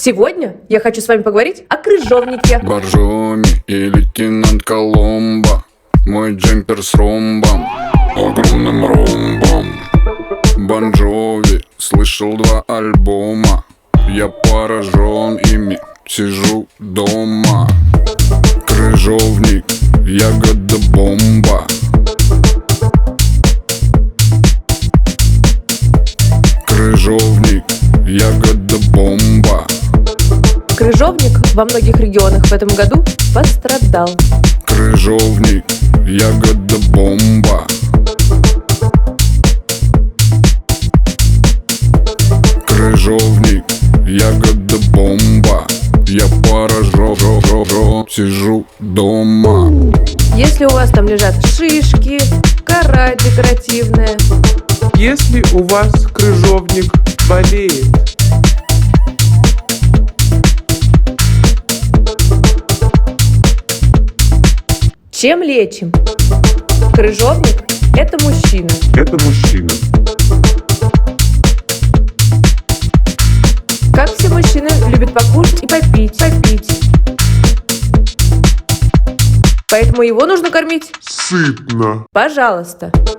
Сегодня я хочу с вами поговорить о крыжовнике. Боржоми и лейтенант Коломбо. Мой джемпер с ромбом, огромным ромбом. Бон Джови, слышал 2 альбома. Я поражен ими, сижу дома. Крыжовник, ягода бомба. Крыжовник, ягода бомба. Крыжовник во многих регионах в этом году пострадал. Крыжовник, ягода бомба. Крыжовник, ягода бомба. Я поражен, сижу дома. Если у вас там лежат шишки, кора декоративная, Если у вас крыжовник болеет, чем лечим? Крыжовник – это мужчина. это мужчина. Как все мужчины любят покушать и попить. Поэтому его нужно кормить Сытно. пожалуйста.